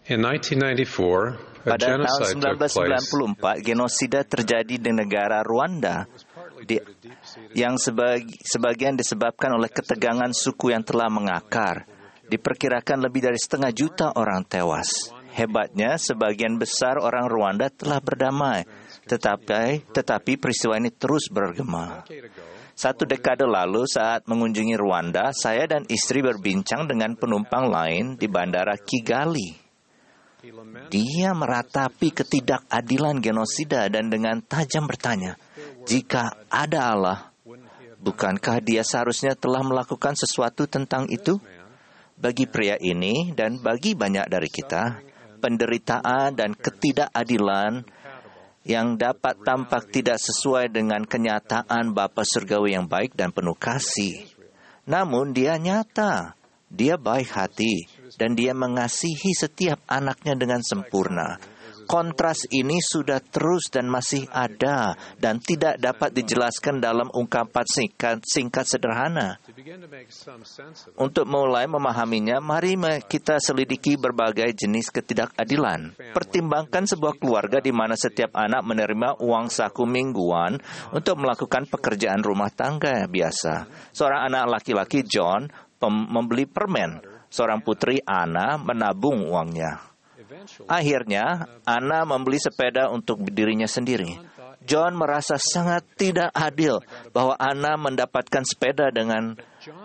In 1994, a Pada tahun genocide took place 1994, genosida terjadi di negara Rwanda yang sebagian disebabkan oleh ketegangan suku yang telah mengakar. Diperkirakan lebih dari 500 juta orang tewas. Hebatnya, sebagian besar orang Rwanda telah berdamai, tetapi peristiwa ini terus bergema. 1 dekade lalu saat mengunjungi Rwanda, saya dan istri berbincang dengan penumpang lain di Bandara Kigali. Dia meratapi ketidakadilan genosida dan dengan tajam bertanya, jika ada Allah, bukankah dia seharusnya telah melakukan sesuatu tentang itu? Bagi pria ini dan bagi banyak dari kita, penderitaan dan ketidakadilan yang dapat tampak tidak sesuai dengan kenyataan Bapa Surgawi yang baik dan penuh kasih. Namun dia nyata, dia baik hati, dan dia mengasihi setiap anaknya dengan sempurna. Kontras ini sudah terus dan masih ada dan tidak dapat dijelaskan dalam ungkapan singkat sederhana. Untuk mulai memahaminya, mari kita selidiki berbagai jenis ketidakadilan. Pertimbangkan sebuah keluarga di mana setiap anak menerima uang saku mingguan untuk melakukan pekerjaan rumah tangga biasa. Seorang anak laki-laki, John, membeli permen. Seorang putri, Anna, menabung uangnya. Akhirnya, Anna membeli sepeda untuk dirinya sendiri. John merasa sangat tidak adil bahwa Anna mendapatkan sepeda dan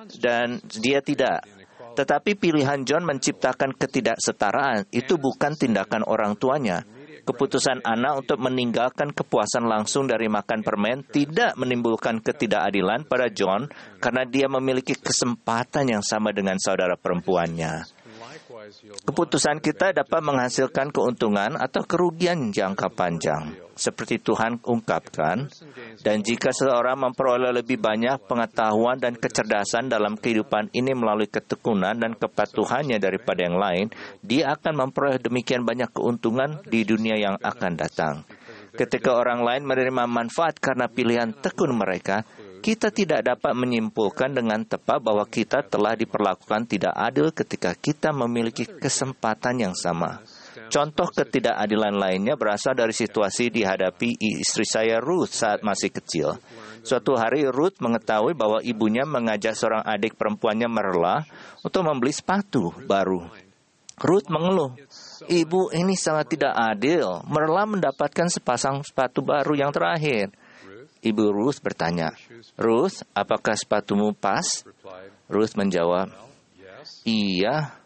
dia tidak. Tetapi pilihan John menciptakan ketidaksetaraan. Itu bukan tindakan orang tuanya. Keputusan Anna untuk meninggalkan kepuasan langsung dari makan permen tidak menimbulkan ketidakadilan pada John karena dia memiliki kesempatan yang sama dengan saudara perempuannya. Keputusan kita dapat menghasilkan keuntungan atau kerugian jangka panjang, seperti Tuhan ungkapkan. Dan jika seseorang memperoleh lebih banyak pengetahuan dan kecerdasan dalam kehidupan ini melalui ketekunan dan kepatuhannya daripada yang lain, dia akan memperoleh demikian banyak keuntungan di dunia yang akan datang. Ketika orang lain menerima manfaat karena pilihan tekun mereka, kita tidak dapat menyimpulkan dengan tepat bahwa kita telah diperlakukan tidak adil ketika kita memiliki kesempatan yang sama. Contoh ketidakadilan lainnya berasal dari situasi dihadapi istri saya Ruth saat masih kecil. Suatu hari Ruth mengetahui bahwa ibunya mengajak seorang adik perempuannya Merla untuk membeli sepatu baru. Ruth mengeluh, "Ibu, ini sangat tidak adil. Merla mendapatkan sepasang sepatu baru yang terakhir." Ibu Ruth bertanya, "Ruth, apakah sepatumu pas?" Ruth menjawab, "Iya."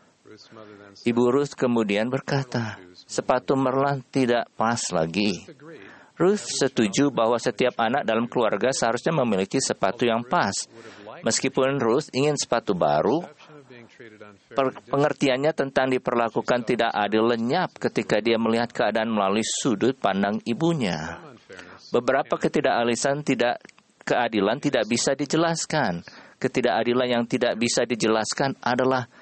Ibu Ruth kemudian berkata, "Sepatu Merla tidak pas lagi." Ruth setuju bahwa setiap anak dalam keluarga seharusnya memiliki sepatu yang pas. Meskipun Ruth ingin sepatu baru, pengertiannya tentang diperlakukan tidak adil lenyap ketika dia melihat keadaan melalui sudut pandang ibunya. Beberapa keadilan tidak bisa dijelaskan. Ketidakadilan yang tidak bisa dijelaskan adalah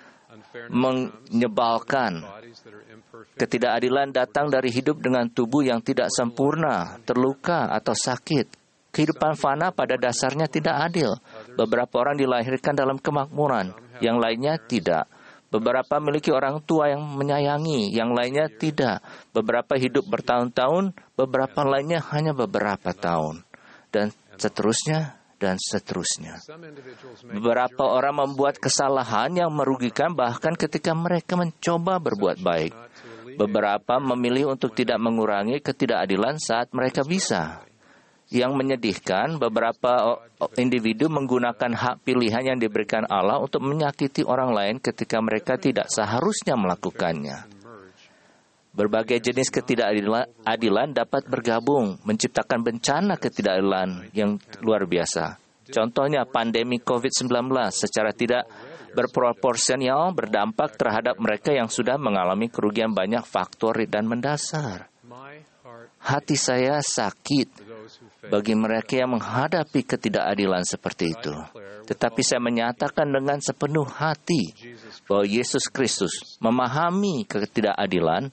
menyebalkan. Ketidakadilan datang dari hidup dengan tubuh yang tidak sempurna, terluka, atau sakit. Kehidupan fana pada dasarnya tidak adil. Beberapa orang dilahirkan dalam kemakmuran, yang lainnya tidak. Beberapa memiliki orang tua yang menyayangi, yang lainnya tidak. Beberapa hidup bertahun-tahun, beberapa lainnya hanya beberapa tahun. Dan seterusnya, dan seterusnya. Beberapa orang membuat kesalahan yang merugikan bahkan ketika mereka mencoba berbuat baik. Beberapa memilih untuk tidak mengurangi ketidakadilan saat mereka bisa. Yang menyedihkan, beberapa individu menggunakan hak pilihan yang diberikan Allah untuk menyakiti orang lain ketika mereka tidak seharusnya melakukannya. Berbagai jenis ketidakadilan dapat bergabung, menciptakan bencana ketidakadilan yang luar biasa. Contohnya, pandemi COVID-19 secara tidak berproporsional berdampak terhadap mereka yang sudah mengalami kerugian banyak faktor dan mendasar. Hati saya sakit bagi mereka yang menghadapi ketidakadilan seperti itu. Tetapi saya menyatakan dengan sepenuh hati bahwa Yesus Kristus memahami ketidakadilan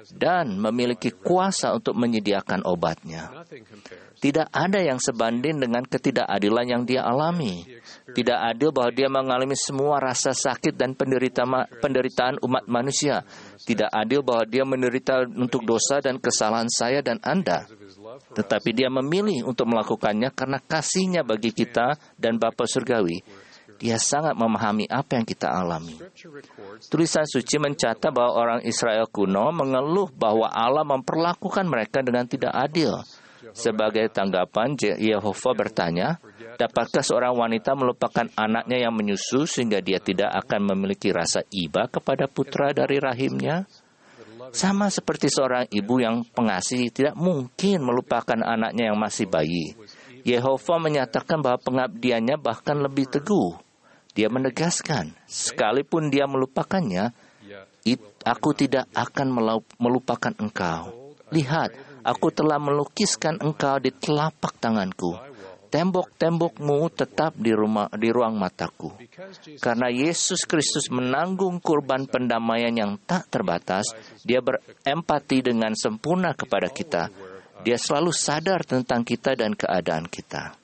dan memiliki kuasa untuk menyediakan obatnya. Tidak ada yang sebanding dengan ketidakadilan yang dia alami. Tidak adil bahwa dia mengalami semua rasa sakit dan penderitaan umat manusia. Tidak adil bahwa dia menderita untuk dosa dan kesalahan saya dan Anda. Tetapi dia memilih untuk melakukannya karena kasih-Nya bagi kita dan Bapa Surgawi. Dia sangat memahami apa yang kita alami. Tulisan suci mencatat bahwa orang Israel kuno mengeluh bahwa Allah memperlakukan mereka dengan tidak adil. Sebagai tanggapan, Yehova bertanya, dapatkah seorang wanita melupakan anaknya yang menyusu sehingga dia tidak akan memiliki rasa iba kepada putra dari rahimnya? Sama seperti seorang ibu yang pengasih tidak mungkin melupakan anaknya yang masih bayi. Yehova menyatakan bahwa pengabdiannya bahkan lebih teguh. Dia menegaskan, sekalipun dia melupakannya, aku tidak akan melupakan engkau. Lihat, aku telah melukiskan engkau di telapak tanganku. Tembok-tembokmu tetap di ruang mataku. Karena Yesus Kristus menanggung kurban pendamaian yang tak terbatas, dia berempati dengan sempurna kepada kita. Dia selalu sadar tentang kita dan keadaan kita.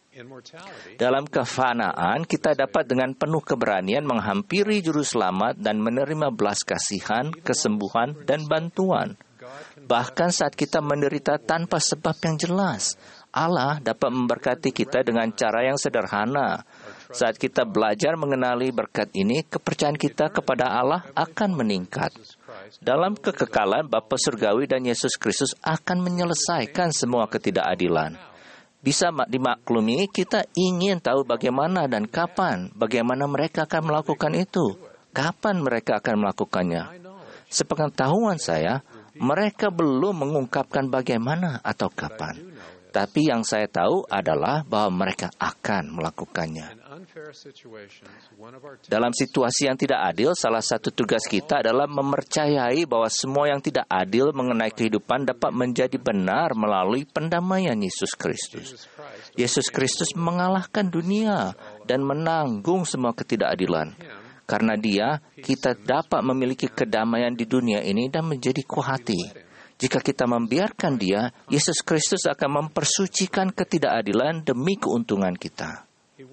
Dalam kefanaan, kita dapat dengan penuh keberanian menghampiri Juru Selamat dan menerima belas kasihan, kesembuhan, dan bantuan. Bahkan saat kita menderita tanpa sebab yang jelas, Allah dapat memberkati kita dengan cara yang sederhana. Saat kita belajar mengenali berkat ini, kepercayaan kita kepada Allah akan meningkat. Dalam kekekalan, Bapa Surgawi dan Yesus Kristus akan menyelesaikan semua ketidakadilan. Bisa dimaklumi, kita ingin tahu bagaimana dan kapan, bagaimana mereka akan melakukan itu, kapan mereka akan melakukannya. Sepengetahuan saya, mereka belum mengungkapkan bagaimana atau kapan. Tapi yang saya tahu adalah bahwa mereka akan melakukannya. Dalam situasi yang tidak adil, salah satu tugas kita adalah mempercayai bahwa semua yang tidak adil mengenai kehidupan dapat menjadi benar melalui pendamaian Yesus Kristus. Yesus Kristus mengalahkan dunia dan menanggung semua ketidakadilan. Karena Dia, kita dapat memiliki kedamaian di dunia ini dan menjadi kuat hati. Jika kita membiarkan Dia, Yesus Kristus akan mempersucikan ketidakadilan demi keuntungan kita.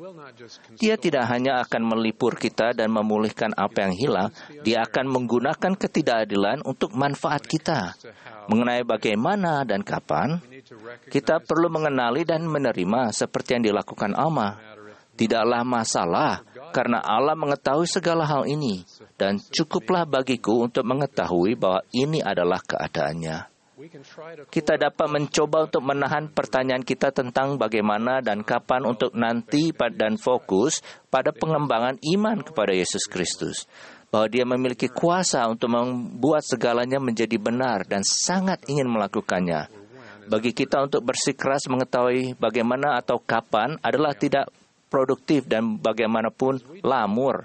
Dia tidak hanya akan melipur kita dan memulihkan apa yang hilang, Dia akan menggunakan ketidakadilan untuk manfaat kita. Mengenai bagaimana dan kapan, kita perlu mengenali dan menerima seperti yang dilakukan Allah. Tidaklah masalah, karena Allah mengetahui segala hal ini, dan cukuplah bagiku untuk mengetahui bahwa ini adalah keadaannya. Kita dapat mencoba untuk menahan pertanyaan kita tentang bagaimana dan kapan untuk nanti dan fokus pada pengembangan iman kepada Yesus Kristus. Bahwa Dia memiliki kuasa untuk membuat segalanya menjadi benar dan sangat ingin melakukannya. Bagi kita untuk bersikeras mengetahui bagaimana atau kapan adalah tidak produktif dan bagaimanapun lamur.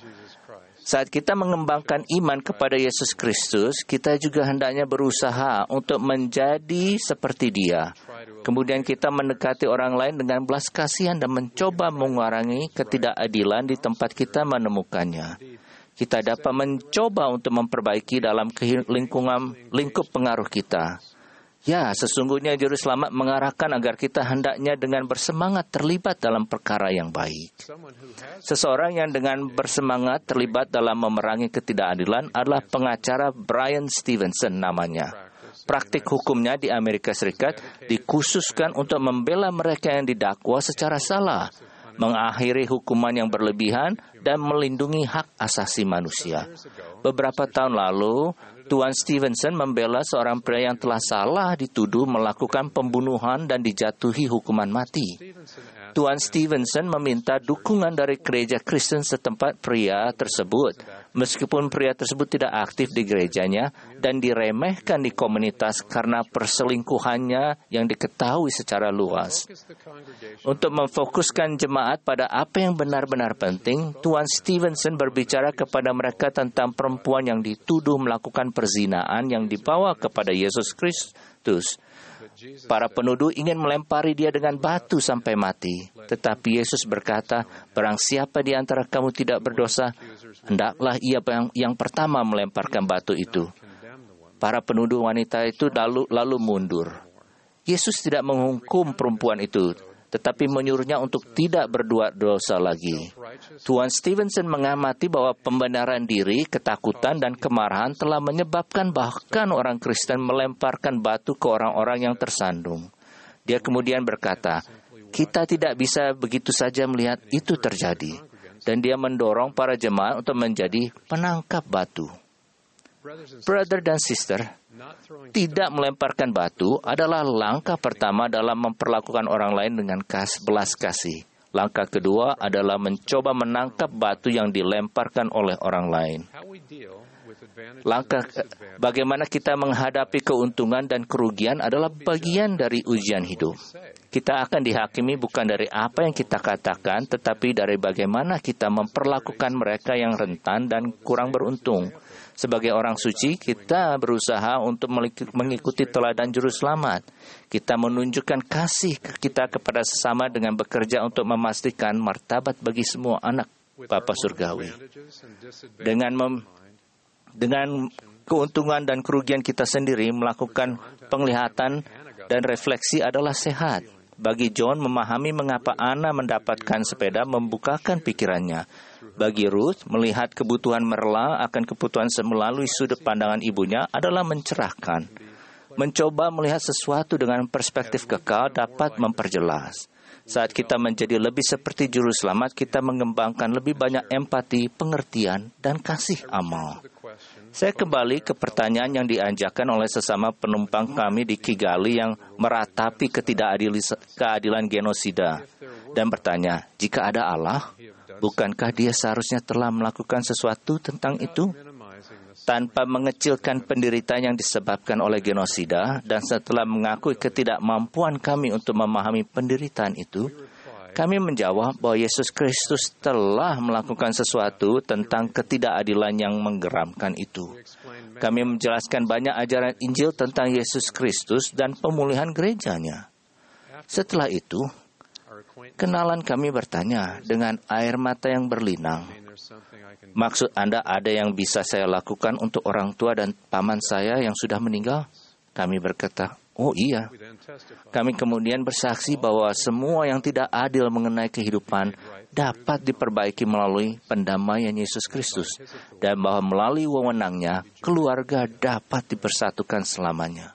Saat kita mengembangkan iman kepada Yesus Kristus, kita juga hendaknya berusaha untuk menjadi seperti Dia. Kemudian kita mendekati orang lain dengan belas kasihan dan mencoba mengurangi ketidakadilan di tempat kita menemukannya. Kita dapat mencoba untuk memperbaiki dalam lingkup pengaruh kita. Ya, sesungguhnya Juru Selamat mengarahkan agar kita hendaknya dengan bersemangat terlibat dalam perkara yang baik. Seseorang yang dengan bersemangat terlibat dalam memerangi ketidakadilan adalah pengacara Bryan Stevenson namanya. Praktik hukumnya di Amerika Serikat dikhususkan untuk membela mereka yang didakwa secara salah, mengakhiri hukuman yang berlebihan, dan melindungi hak asasi manusia. Beberapa tahun lalu, Tuan Stevenson membela seorang pria yang telah salah dituduh melakukan pembunuhan dan dijatuhi hukuman mati. Tuan Stevenson meminta dukungan dari gereja Kristen setempat pria tersebut, meskipun pria tersebut tidak aktif di gerejanya dan diremehkan di komunitas karena perselingkuhannya yang diketahui secara luas. Untuk memfokuskan jemaat pada apa yang benar-benar penting, Tuan Stevenson berbicara kepada mereka tentang perempuan yang dituduh melakukan perzinaan yang dibawa kepada Yesus Kristus. Para penuduh ingin melempari dia dengan batu sampai mati. Tetapi Yesus berkata, barang siapa di antara kamu tidak berdosa, hendaklah ia yang pertama melemparkan batu itu. Para penuduh wanita itu lalu mundur. Yesus tidak menghukum perempuan itu, tetapi menyuruhnya untuk tidak berbuat dosa lagi. Tuan Stevenson mengamati bahwa pembenaran diri, ketakutan, dan kemarahan telah menyebabkan bahkan orang Kristen melemparkan batu ke orang-orang yang tersandung. Dia kemudian berkata, kita tidak bisa begitu saja melihat itu terjadi. Dan dia mendorong para jemaat untuk menjadi penangkap batu. Brother dan sister, tidak melemparkan batu adalah langkah pertama dalam memperlakukan orang lain dengan belas kasih. Langkah kedua adalah mencoba menangkap batu yang dilemparkan oleh orang lain. Bagaimana kita menghadapi keuntungan dan kerugian adalah bagian dari ujian hidup. Kita akan dihakimi bukan dari apa yang kita katakan, tetapi dari bagaimana kita memperlakukan mereka yang rentan dan kurang beruntung. Sebagai orang suci, kita berusaha untuk mengikuti teladan Juru Selamat. Kita menunjukkan kasih kita kepada sesama dengan bekerja untuk memastikan martabat bagi semua anak Bapa Surgawi. Dengan keuntungan dan kerugian kita sendiri, melakukan penglihatan dan refleksi adalah sehat. Bagi John, memahami mengapa Anna mendapatkan sepeda membukakan pikirannya. Bagi Ruth, melihat kebutuhan Merla akan kebutuhan melalui sudut pandangan ibunya adalah mencerahkan. Mencoba melihat sesuatu dengan perspektif kekal dapat memperjelas. Saat kita menjadi lebih seperti Juru Selamat, kita mengembangkan lebih banyak empati, pengertian, dan kasih amal. Saya kembali ke pertanyaan yang diajarkan oleh sesama penumpang kami di Kigali yang meratapi ketidakadilan genosida dan bertanya, jika ada Allah, bukankah Dia seharusnya telah melakukan sesuatu tentang itu? Tanpa mengecilkan penderitaan yang disebabkan oleh genosida dan setelah mengakui ketidakmampuan kami untuk memahami penderitaan itu, kami menjawab bahwa Yesus Kristus telah melakukan sesuatu tentang ketidakadilan yang menggeramkan itu. Kami menjelaskan banyak ajaran Injil tentang Yesus Kristus dan pemulihan gerejanya. Setelah itu, kenalan kami bertanya dengan air mata yang berlinang, maksud Anda ada yang bisa saya lakukan untuk orang tua dan paman saya yang sudah meninggal? Kami berkata, oh iya. Kami kemudian bersaksi bahwa semua yang tidak adil mengenai kehidupan dapat diperbaiki melalui pendamaian Yesus Kristus, dan bahwa melalui wewenangnya, keluarga dapat dipersatukan selamanya.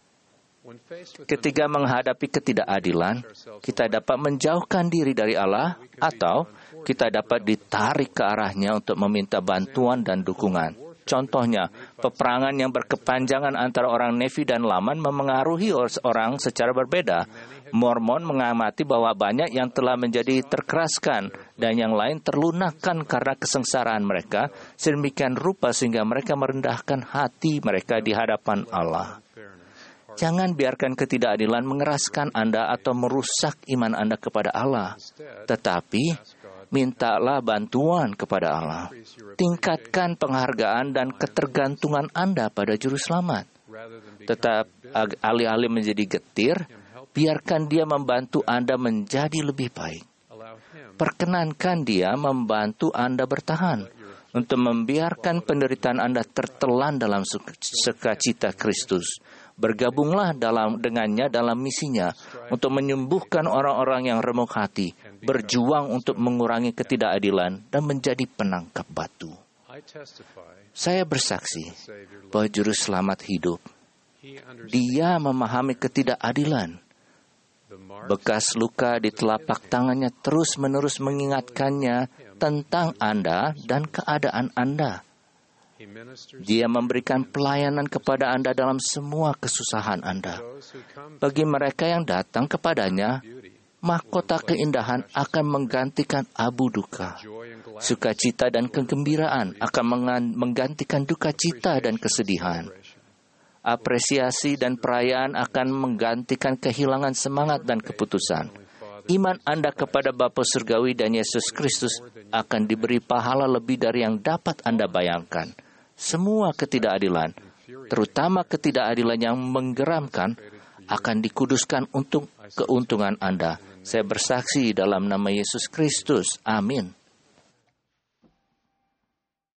Ketika menghadapi ketidakadilan, kita dapat menjauhkan diri dari Allah, atau kita dapat ditarik ke arahnya untuk meminta bantuan dan dukungan. Contohnya, peperangan yang berkepanjangan antara orang Nefi dan Laman memengaruhi orang secara berbeda. Mormon mengamati bahwa banyak yang telah menjadi terkeraskan dan yang lain terlunakkan karena kesengsaraan mereka, sedemikian rupa sehingga mereka merendahkan hati mereka di hadapan Allah. Jangan biarkan ketidakadilan mengeraskan Anda atau merusak iman Anda kepada Allah. Tetapi, mintalah bantuan kepada Allah. Tingkatkan penghargaan dan ketergantungan Anda pada Juru Selamat. Tetap alih-alih menjadi getir, biarkan Dia membantu Anda menjadi lebih baik. Perkenankan Dia membantu Anda bertahan, untuk membiarkan penderitaan Anda tertelan dalam sukacita Kristus. Bergabunglah dengannya dalam misinya untuk menyembuhkan orang-orang yang remuk hati, berjuang untuk mengurangi ketidakadilan dan menjadi penangkap batu. Saya bersaksi bahwa Juru Selamat hidup. Dia memahami ketidakadilan. Bekas luka di telapak tangannya terus-menerus mengingatkannya tentang Anda dan keadaan Anda. Dia memberikan pelayanan kepada Anda dalam semua kesusahan Anda. Bagi mereka yang datang kepadanya, mahkota keindahan akan menggantikan abu duka. Sukacita dan kegembiraan akan menggantikan duka cita dan kesedihan. Apresiasi dan perayaan akan menggantikan kehilangan semangat dan keputusan. Iman Anda kepada Bapa Surgawi dan Yesus Kristus akan diberi pahala lebih dari yang dapat Anda bayangkan. Semua ketidakadilan, terutama ketidakadilan yang menggeramkan, akan dikuduskan untuk keuntungan Anda. Saya bersaksi dalam nama Yesus Kristus. Amin.